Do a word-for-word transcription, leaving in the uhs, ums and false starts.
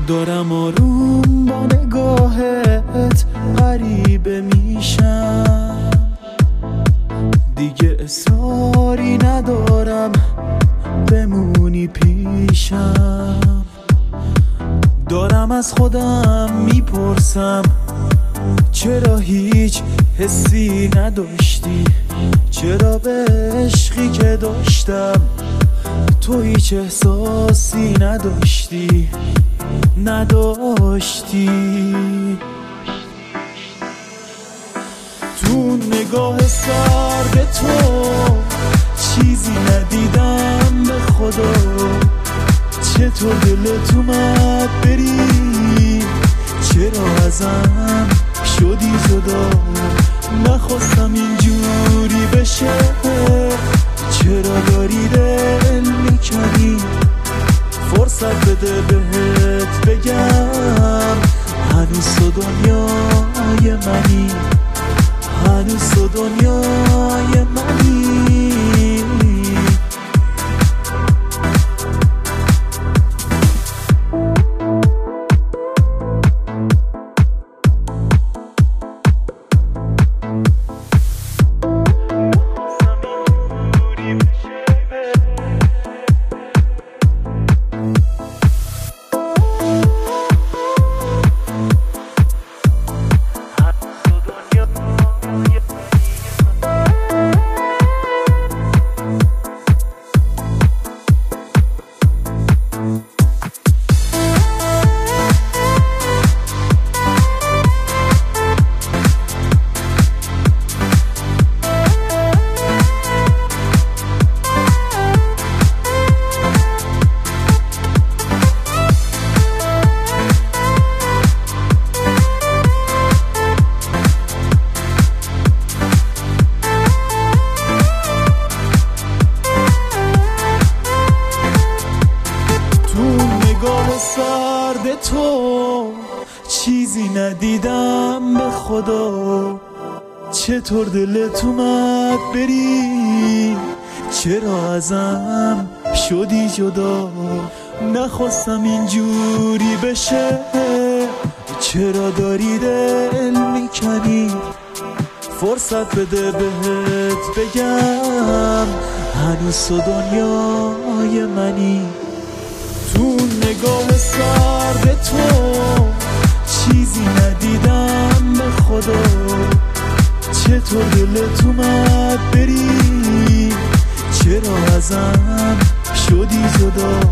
دارم آروم با نگاهت غریبه میشم، دیگه اصراری ندارم بمونی پیشم. دارم از خودم میپرسم چرا هیچ حسی نداشتی، چرا به عشقی که داشتم تو هیچ احساسی نداشتی نداشتی تو نگاه سرد تو چیزی ندیدم به خدا، چطور دلت اومد بری، چرا ازم شدی جدا، نخواستم اینجوری بشه، چرا داری دل میکنی، فرصت بده بهت بگم هنوز تو دنیای منی، هنوز تو دنیای منی. سرد تو چیزی ندیدم به خدا، چطور دلت اومد بری، چرا ازم شدی جدا، نخواستم اینجوری بشه، چرا داری دل میکنی، فرصت بده بهت بگم هنوز تو دنیای منی. تو نگاه سرد تو چیزی ندیدم به خدا، چطور دلت اومد بری، چرا ازم شدی جدا،